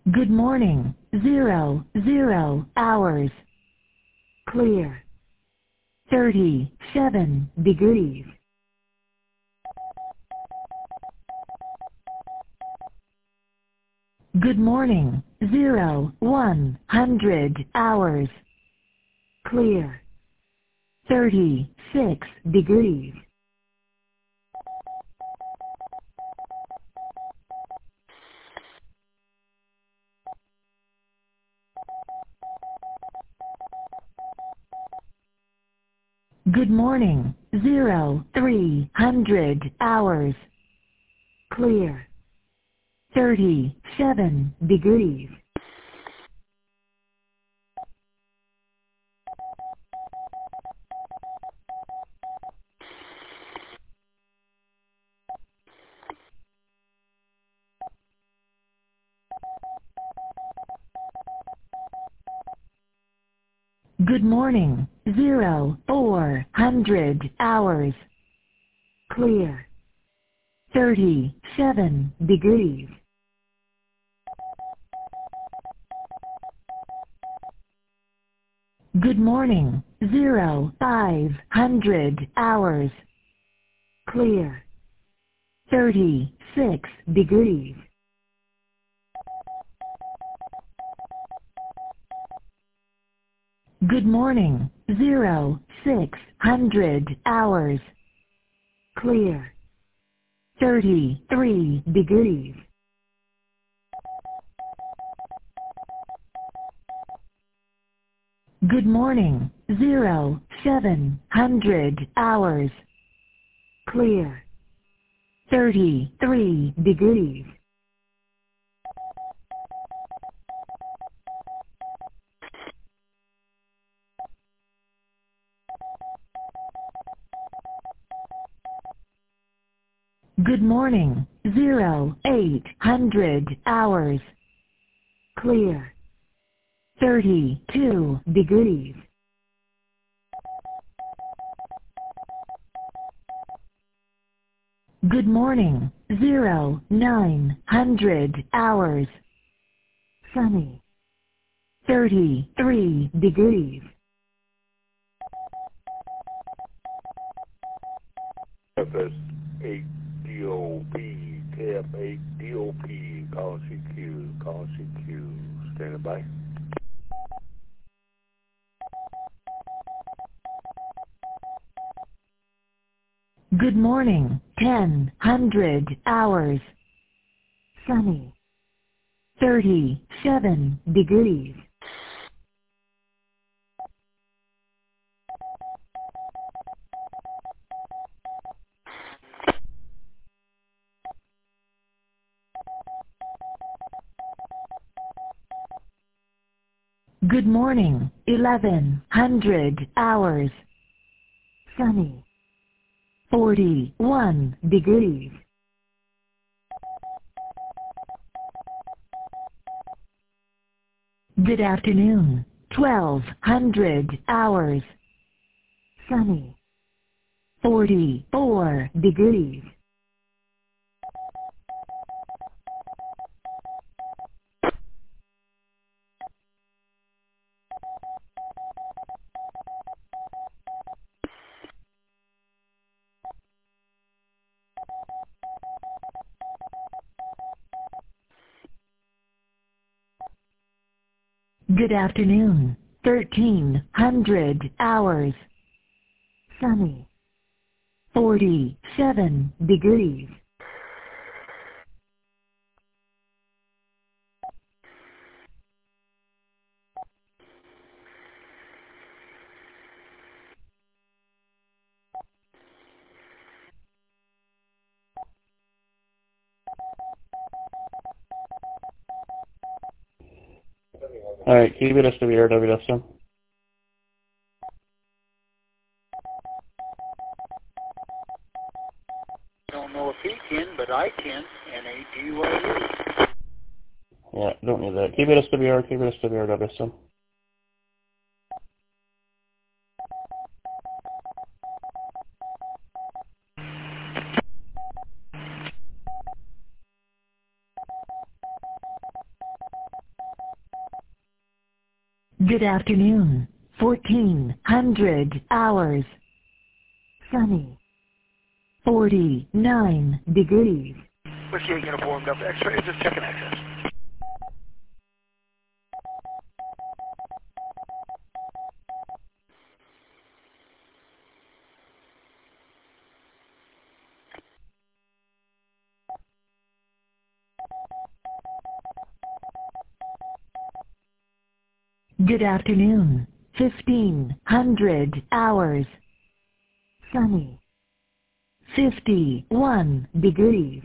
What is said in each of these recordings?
Good morning. 00 hours. Clear. 37 degrees. Good morning. 100 hours. Clear. 36 degrees. Good morning. 300 hours. Clear. 37 degrees. Good morning. 400 hours. Clear. 37 degrees. Good morning. 500 hours. Clear. 36 degrees. Good morning. 600 hours. Clear. 33 degrees. Good morning. 700 hours. Clear. 33 degrees. Good morning. 800 hours. Clear. 32 degrees. Good morning. 900 hours. Sunny. 33 degrees. FS8DOP, TF8DOP, call CQ, standing by. Good morning. 1000 hours. Sunny. 37 degrees. Good morning. 1100 hours. Sunny. 41 degrees. Good afternoon. 1200 hours. Sunny. 44 degrees. Good afternoon. 1300 hours. Sunny. 47 degrees. Alright, keep it SWR, WSM. Don't know if he can, but I can, NADYU. Yeah, don't need that. Keep it SWR, WSM. Good afternoon. 1400 hours. Sunny. 49 degrees. Whiskey 8 Uniform Delta X-ray, just checking access. Good afternoon. 1500 hours. Sunny. 51 degrees.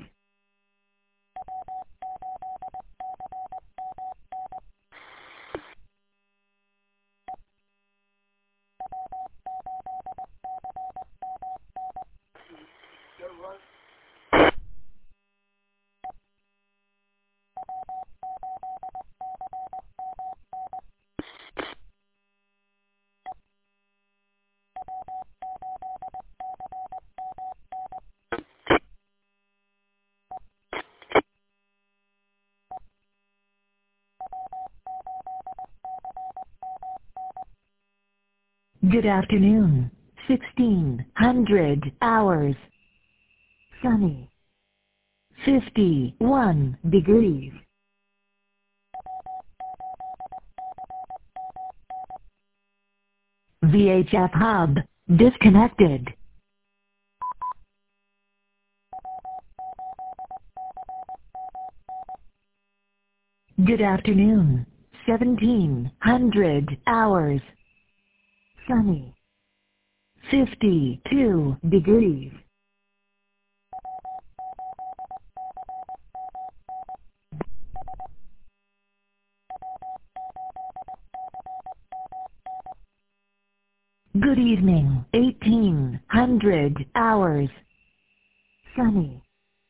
Good afternoon. 1600 hours. Sunny. 51 degrees. VHF hub disconnected. Good afternoon. 1700 hours. Sunny. 52 degrees. Good evening. 1800 hours. Sunny.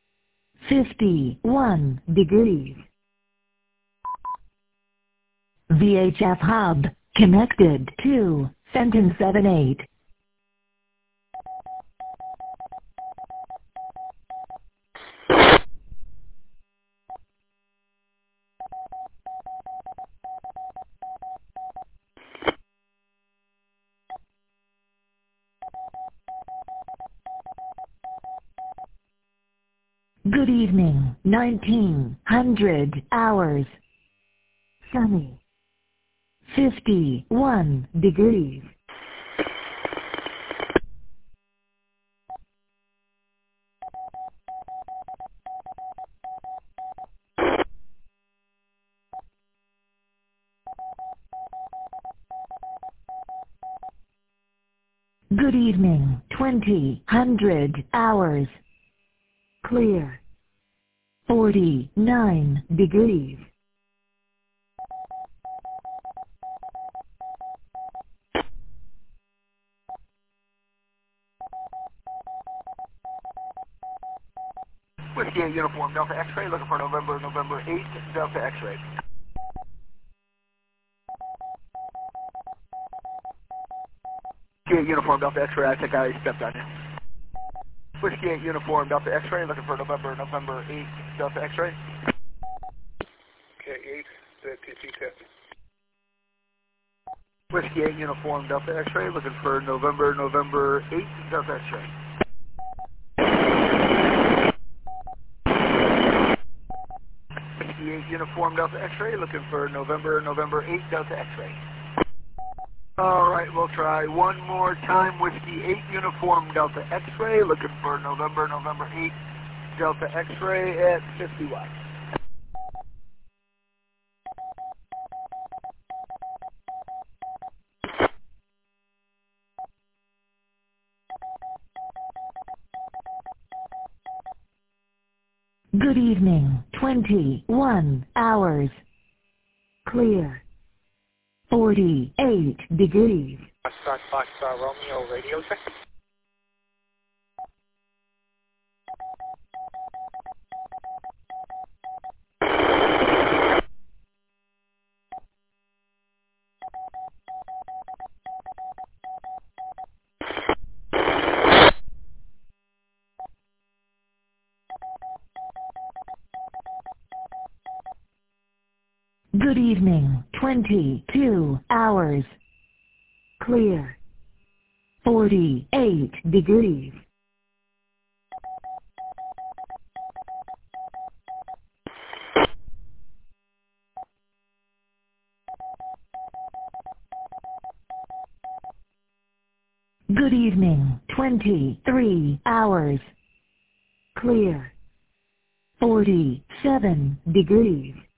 51 degrees. VHF hub connected to Fenton 78. Good evening. 1900 hours. Sunny. 51 degrees. Good evening. 2000 hours. Clear. 49 degrees. Whiskey 8 Uniform Delta X-ray, looking for November 8th, Delta X-ray. Whiskey 8 Uniform Delta X-ray, I think I stepped on you. Whiskey 8 Uniform Delta X-ray, looking for November 8th, Delta X-ray. Okay, 8, ZTC testing. Whiskey 8 Uniform Delta X-ray, looking for November 8th, Delta X-ray. Whiskey 8 Uniform Delta X-ray, looking for November 8th, Delta X-ray. All right, we'll try one more time. Whiskey 8 Uniform Delta X-ray, looking for November 8th, Delta X-ray at 50 watts. Good evening. 21 hours. Clear. 48 degrees. Fox Romeo radio check. Good evening, 22 hours. Clear. 48 degrees. Good evening, 23 hours. Clear. 47 degrees.